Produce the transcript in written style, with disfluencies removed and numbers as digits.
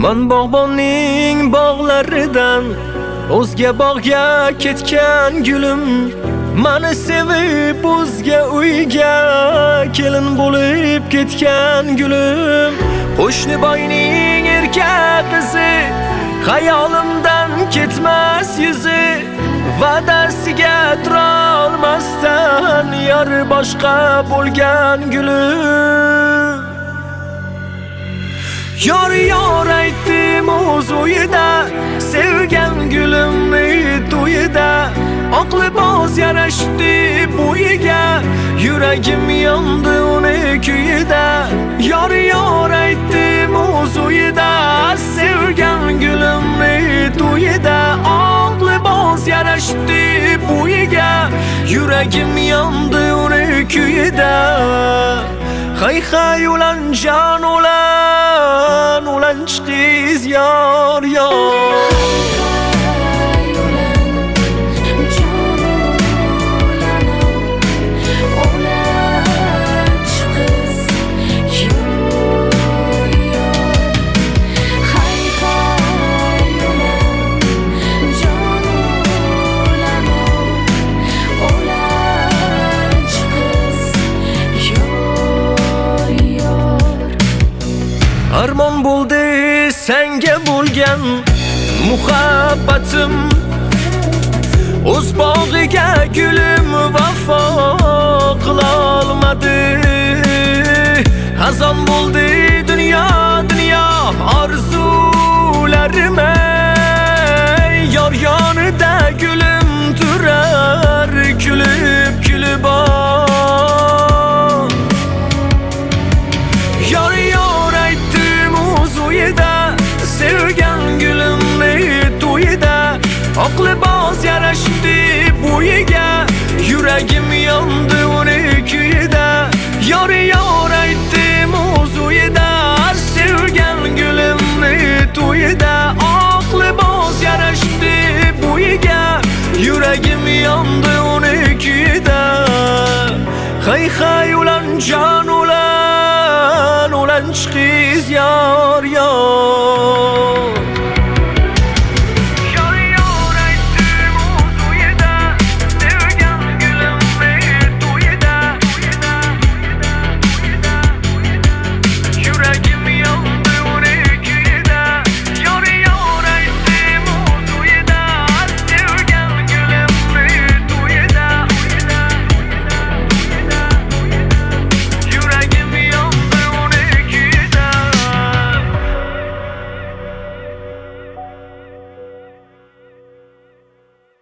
Man bog'bonning bog'laridan o'zga bog'ga ketgan gulim, mani sevib o'zga uyga kelin bo'lib ketgan gulim. Qo'shni boyning erkak qizi, xayolimdan ketmas yuzi, va'dasiga tura olmasdan yor boshqa bo'lgan gulim. Yor aytdim o'z uyida, sevgan gulimni to'yida, oq libos yarashdi bo'yiga, yuragim yondi uni kuyida. Yor aytdim o'z uyida, sevgan gulimni to'yida, oq libos yarashdi bo'yiga, yuragim yondi uni kuyida. Hay hay ulan jon ulan, ulan chiqiz yor yor. Armon bo'ldi senga bo'lgan muhabbatim, o'z bog'iga gulim vafo qila olmadi. Hazon bo'ldi dunyo dunyo orzularime,